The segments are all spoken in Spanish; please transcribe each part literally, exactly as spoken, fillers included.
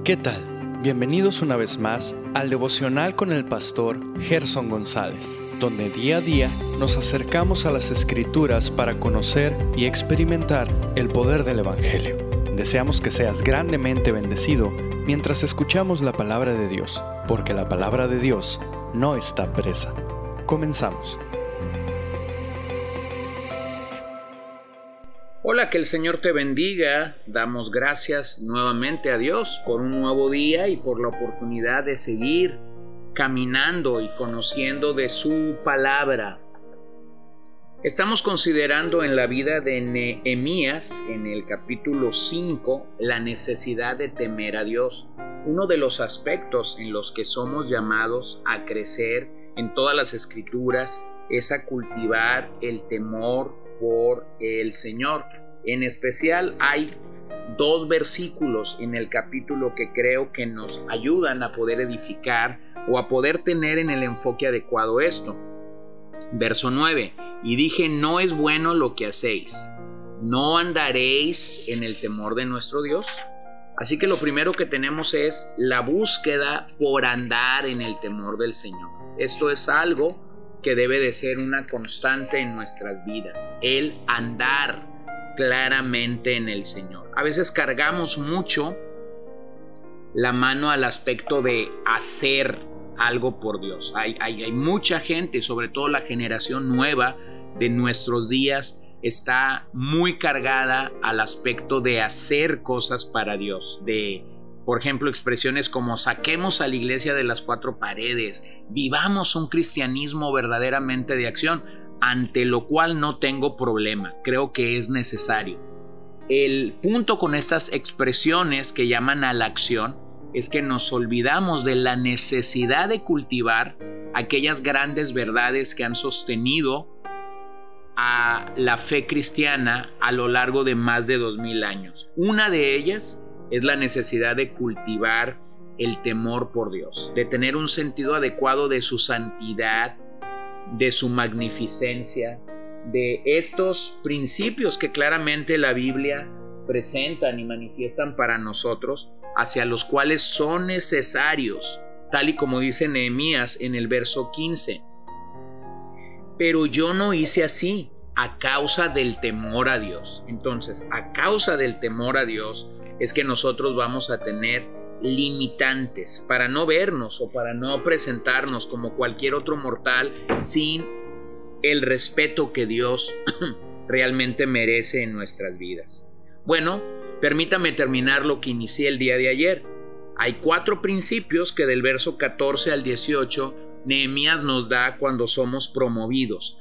¿Qué tal? Bienvenidos una vez más al devocional con el pastor Gerson González, donde día a día nos acercamos a las Escrituras para conocer y experimentar el poder del Evangelio. Deseamos que seas grandemente bendecido mientras escuchamos la palabra de Dios, porque la palabra de Dios no está presa. Comenzamos. Hola, que el Señor te bendiga. Damos gracias nuevamente a Dios por un nuevo día y por la oportunidad de seguir caminando y conociendo de su palabra. Estamos considerando en la vida de Nehemías, en el capítulo cinco, la necesidad de temer a Dios. Uno de los aspectos en los que somos llamados a crecer en todas las Escrituras es a cultivar el temor por el Señor. En especial hay dos versículos en el capítulo que creo que nos ayudan a poder edificar o a poder tener en el enfoque adecuado esto. Verso nueve: y dije, no es bueno lo que hacéis, ¿no andaréis en el temor de nuestro Dios? Así que lo primero que tenemos es la búsqueda por andar en el temor del Señor. Esto es algo que debe de ser una constante en nuestras vidas, el andar claramente en el Señor. A veces cargamos mucho la mano al aspecto de hacer algo por Dios. Hay, hay, hay mucha gente, sobre todo la generación nueva de nuestros días, está muy cargada al aspecto de hacer cosas para Dios, de, por ejemplo, expresiones como saquemos a la iglesia de las cuatro paredes, vivamos un cristianismo verdaderamente de acción, ante lo cual no tengo problema, creo que es necesario. El punto con estas expresiones que llaman a la acción es que nos olvidamos de la necesidad de cultivar aquellas grandes verdades que han sostenido a la fe cristiana a lo largo de más de dos mil años. Una de ellas es la necesidad de cultivar el temor por Dios, de tener un sentido adecuado de su santidad, de su magnificencia, de estos principios que claramente la Biblia presentan y manifiestan para nosotros, hacia los cuales son necesarios, tal y como dice Nehemías en el verso quince. Pero yo no hice así a causa del temor a Dios. Entonces, a causa del temor a Dios es que nosotros vamos a tener limitantes para no vernos o para no presentarnos como cualquier otro mortal sin el respeto que Dios realmente merece en nuestras vidas. Bueno, permítame terminar lo que inicié el día de ayer. Hay cuatro principios que del verso catorce al dieciocho Nehemías nos da cuando somos promovidos.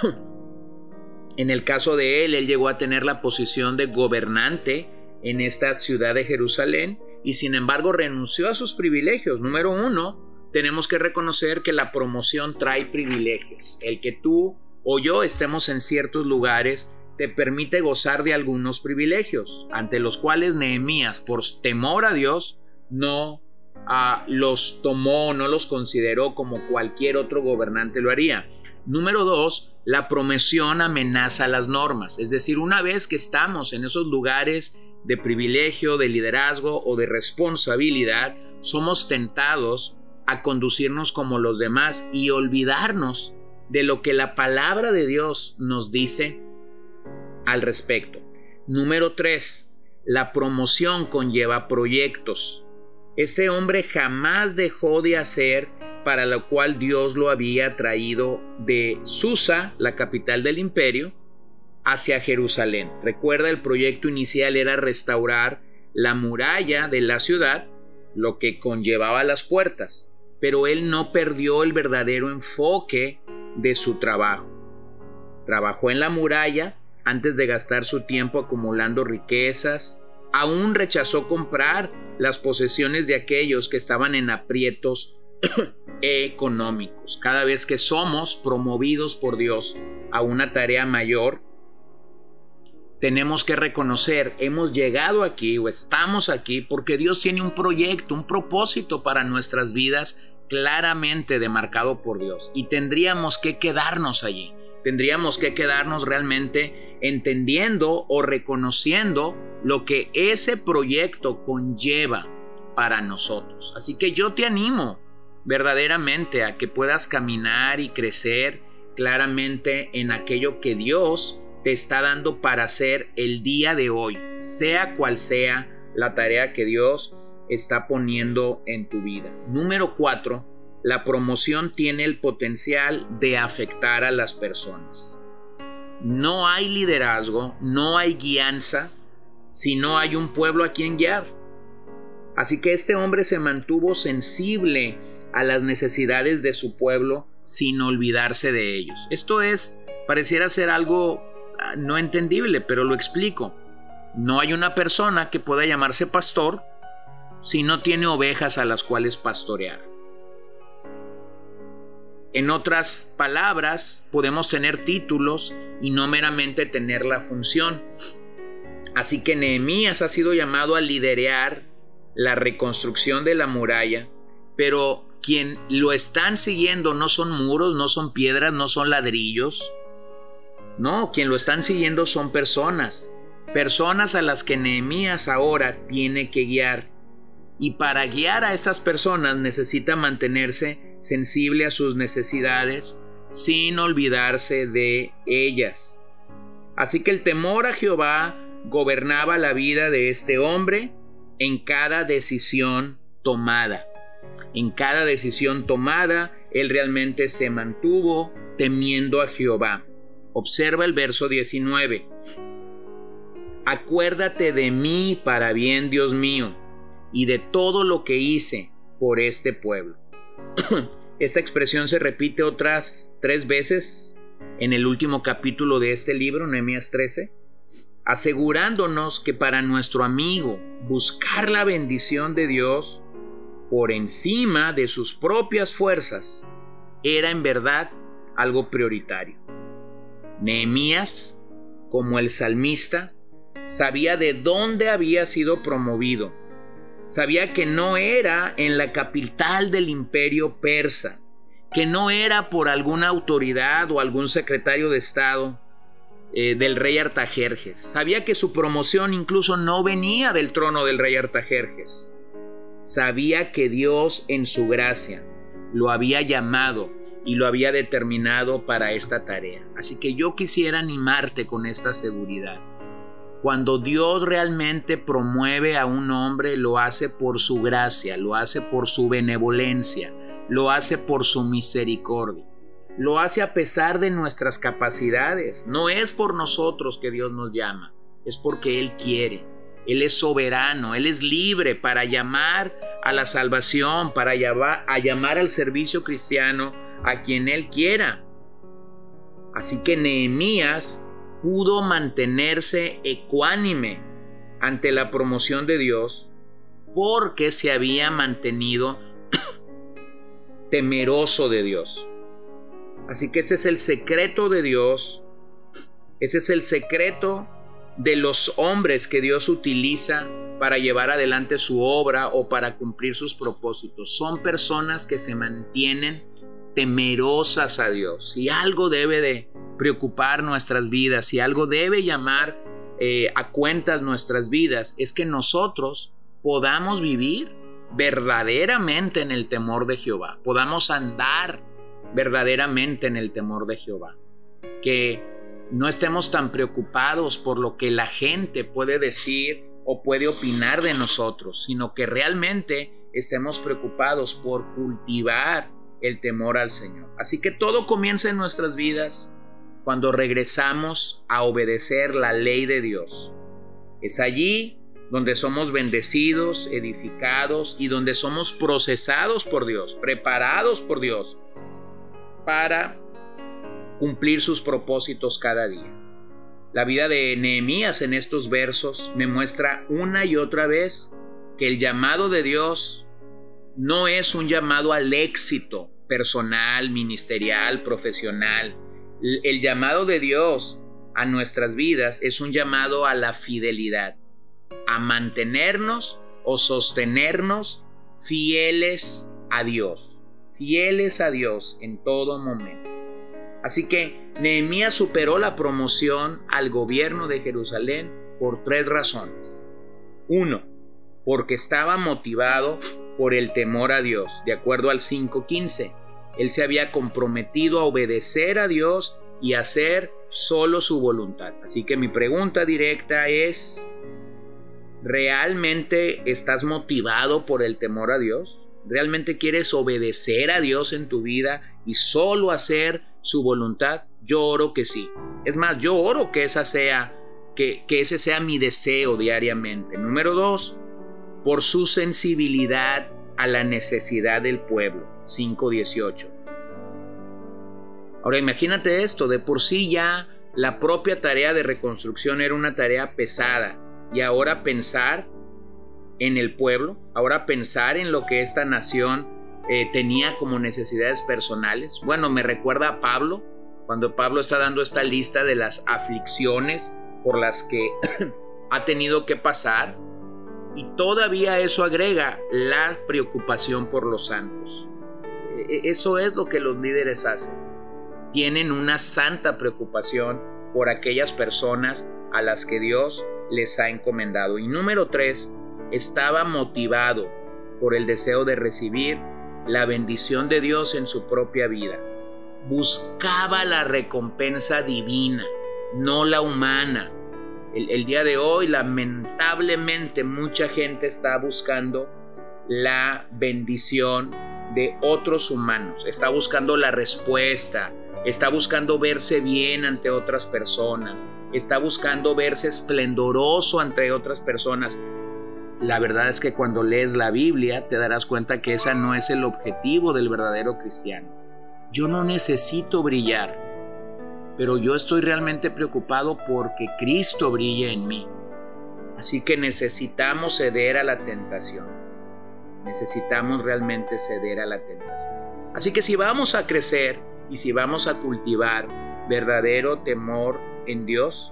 En el caso de él, él llegó a tener la posición de gobernante en esta ciudad de Jerusalén y sin embargo renunció a sus privilegios. Número uno, tenemos que reconocer que la promoción trae privilegios. El que tú o yo estemos en ciertos lugares te permite gozar de algunos privilegios, ante los cuales Nehemías, por temor a Dios, no uh, los tomó, no los consideró como cualquier otro gobernante lo haría. Número dos, la promoción amenaza las normas. Es decir, una vez que estamos en esos lugares de privilegio, de liderazgo o de responsabilidad, somos tentados a conducirnos como los demás y olvidarnos de lo que la palabra de Dios nos dice al respecto. Número tres, la promoción conlleva proyectos. Este hombre jamás dejó de hacer para lo cual Dios lo había traído de Susa, la capital del imperio, hacia Jerusalén. Recuerda, el proyecto inicial era restaurar la muralla de la ciudad, lo que conllevaba las puertas, pero él no perdió el verdadero enfoque de su trabajo. Trabajó en la muralla antes de gastar su tiempo acumulando riquezas. Aún rechazó comprar las posesiones de aquellos que estaban en aprietos económicos. Cada vez que somos promovidos por Dios a una tarea mayor, tenemos que reconocer, hemos llegado aquí o estamos aquí porque Dios tiene un proyecto, un propósito para nuestras vidas claramente demarcado por Dios, y tendríamos que quedarnos allí. Tendríamos que quedarnos realmente entendiendo o reconociendo lo que ese proyecto conlleva para nosotros. Así que yo te animo verdaderamente a que puedas caminar y crecer claramente en aquello que Dios te está dando para hacer el día de hoy, sea cual sea la tarea que Dios está poniendo en tu vida. Número cuatro, la promoción tiene el potencial de afectar a las personas. No hay liderazgo, no hay guianza, si no hay un pueblo a quien guiar. Así que este hombre se mantuvo sensible a las necesidades de su pueblo sin olvidarse de ellos. Esto es, pareciera ser algo no entendible, pero lo explico. No hay una persona que pueda llamarse pastor si no tiene ovejas a las cuales pastorear. En otras palabras, podemos tener títulos y no meramente tener la función. Así que Nehemías ha sido llamado a liderar la reconstrucción de la muralla, pero quien lo están siguiendo no son muros, no son piedras, no son ladrillos. No, quien lo están siguiendo son personas, personas a las que Nehemías ahora tiene que guiar. Y para guiar a estas personas necesita mantenerse sensible a sus necesidades sin olvidarse de ellas. Así que el temor a Jehová gobernaba la vida de este hombre en cada decisión tomada. En cada decisión tomada, él realmente se mantuvo temiendo a Jehová. Observa el verso diecinueve. Acuérdate de mí para bien, Dios mío, y de todo lo que hice por este pueblo. Esta expresión se repite otras tres veces en el último capítulo de este libro, Nehemías trece, asegurándonos que para nuestro amigo buscar la bendición de Dios por encima de sus propias fuerzas era en verdad algo prioritario. Nehemías, como el salmista, sabía de dónde había sido promovido. Sabía que no era en la capital del imperio persa, que no era por alguna autoridad o algún secretario de Estado eh, del rey Artajerjes. Sabía que su promoción incluso no venía del trono del rey Artajerjes. Sabía que Dios en su gracia lo había llamado y lo había determinado para esta tarea. Así que yo quisiera animarte con esta seguridad. Cuando Dios realmente promueve a un hombre, lo hace por su gracia, lo hace por su benevolencia, lo hace por su misericordia. Lo hace a pesar de nuestras capacidades. No es por nosotros que Dios nos llama, es porque Él quiere. Él es soberano, Él es libre para llamar a la salvación, para llamar, a llamar al servicio cristiano a quien Él quiera. Así que Nehemías pudo mantenerse ecuánime ante la promoción de Dios porque se había mantenido temeroso de Dios. Así que este es el secreto de Dios, ese es el secreto de los hombres que Dios utiliza para llevar adelante su obra o para cumplir sus propósitos. Son personas que se mantienen temerosas a Dios. Si algo debe de preocupar nuestras vidas, si algo debe llamar eh, a cuentas nuestras vidas, es que nosotros podamos vivir verdaderamente en el temor de Jehová, podamos andar verdaderamente en el temor de Jehová, que no estemos tan preocupados por lo que la gente puede decir o puede opinar de nosotros, sino que realmente estemos preocupados por cultivar el temor al Señor. Así que todo comienza en nuestras vidas cuando regresamos a obedecer la ley de Dios. Es allí donde somos bendecidos, edificados y donde somos procesados por Dios, preparados por Dios para cumplir sus propósitos cada día. La vida de Nehemías en estos versos me muestra una y otra vez que el llamado de Dios no es un llamado al éxito personal, ministerial, profesional. El llamado de Dios a nuestras vidas es un llamado a la fidelidad, a mantenernos o sostenernos fieles a Dios, fieles a Dios en todo momento. Así que Nehemías superó la promoción al gobierno de Jerusalén por tres razones. Uno, porque estaba motivado por el temor a Dios. De acuerdo al cinco quince, él se había comprometido a obedecer a Dios y hacer solo su voluntad. Así que mi pregunta directa es, ¿realmente estás motivado por el temor a Dios? ¿Realmente quieres obedecer a Dios en tu vida y solo hacer su voluntad? Yo oro que sí. Es más, yo oro que esa sea, que, que ese sea mi deseo diariamente. Número dos, por su sensibilidad a la necesidad del pueblo. cinco dieciocho. Ahora imagínate esto, de por sí ya la propia tarea de reconstrucción era una tarea pesada, y ahora pensar en el pueblo, ahora pensar en lo que esta nación eh, tenía como necesidades personales. Bueno, me recuerda a Pablo, cuando Pablo está dando esta lista de las aflicciones por las que ha tenido que pasar, y todavía eso agrega la preocupación por los santos. Eso es lo que los líderes hacen. Tienen una santa preocupación por aquellas personas a las que Dios les ha encomendado. Y número tres, estaba motivado por el deseo de recibir la bendición de Dios en su propia vida. Buscaba la recompensa divina, no la humana. El, el día de hoy, lamentablemente, mucha gente está buscando la bendición de otros humanos, está buscando la respuesta, está buscando verse bien ante otras personas, está buscando verse esplendoroso ante otras personas. La verdad es que cuando lees la Biblia te darás cuenta que ese no es el objetivo del verdadero cristiano. Yo no necesito brillar, pero yo estoy realmente preocupado porque Cristo brille en mí. Así que necesitamos ceder a la tentación. Necesitamos realmente ceder a la tentación. Así que si vamos a crecer y si vamos a cultivar verdadero temor en Dios,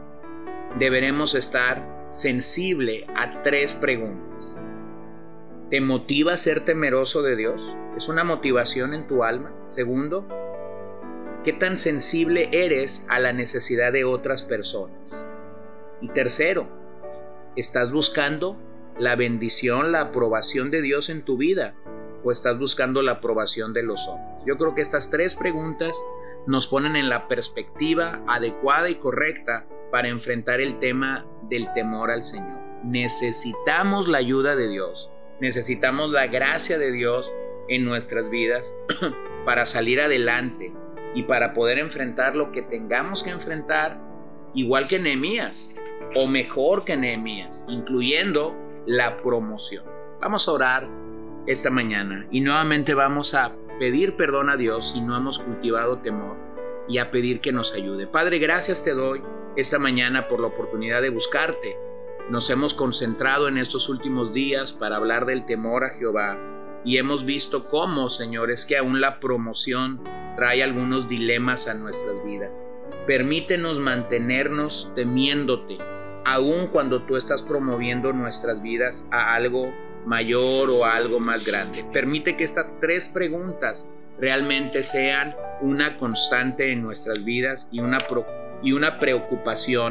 deberemos estar sensible a tres preguntas. ¿Te motiva a ser temeroso de Dios? ¿Es una motivación en tu alma? Segundo, ¿qué tan sensible eres a la necesidad de otras personas? Y tercero, ¿estás buscando la bendición, la aprobación de Dios en tu vida, o estás buscando la aprobación de los hombres? Yo creo que estas tres preguntas nos ponen en la perspectiva adecuada y correcta para enfrentar el tema del temor al Señor. Necesitamos la ayuda de Dios, necesitamos la gracia de Dios en nuestras vidas para salir adelante y para poder enfrentar lo que tengamos que enfrentar, igual que Nehemías, o mejor que Nehemías, incluyendo la promoción. Vamos a orar esta mañana y nuevamente vamos a pedir perdón a Dios si no hemos cultivado temor y a pedir que nos ayude. Padre, gracias te doy esta mañana por la oportunidad de buscarte. Nos hemos concentrado en estos últimos días para hablar del temor a Jehová y hemos visto cómo, Señor, es que aún la promoción trae algunos dilemas a nuestras vidas. Permítenos mantenernos temiéndote, aun cuando tú estás promoviendo nuestras vidas a algo mayor o a algo más grande. Permite que estas tres preguntas realmente sean una constante en nuestras vidas y una, pro, y una preocupación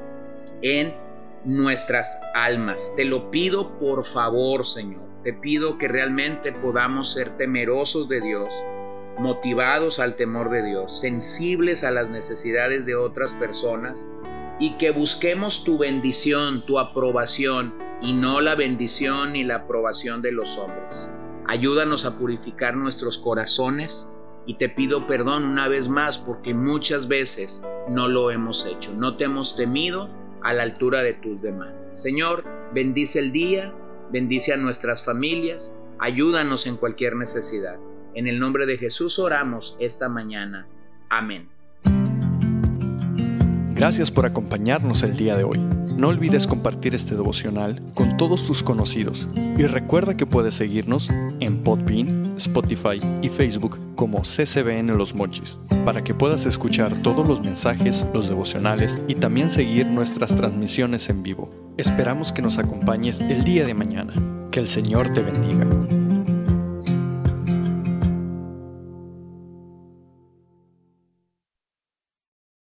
en nuestras almas. Te lo pido por favor, Señor. Te pido que realmente podamos ser temerosos de Dios, motivados al temor de Dios, sensibles a las necesidades de otras personas y que busquemos tu bendición, tu aprobación y no la bendición ni la aprobación de los hombres. Ayúdanos a purificar nuestros corazones y te pido perdón una vez más porque muchas veces no lo hemos hecho, no te hemos temido a la altura de tus demandas. Señor, bendice el día, bendice a nuestras familias, ayúdanos en cualquier necesidad. En el nombre de Jesús oramos esta mañana. Amén. Gracias por acompañarnos el día de hoy. No olvides compartir este devocional con todos tus conocidos y recuerda que puedes seguirnos en Podbean, Spotify y Facebook como C C B N Los Mochis para que puedas escuchar todos los mensajes, los devocionales y también seguir nuestras transmisiones en vivo. Esperamos que nos acompañes el día de mañana. Que el Señor te bendiga.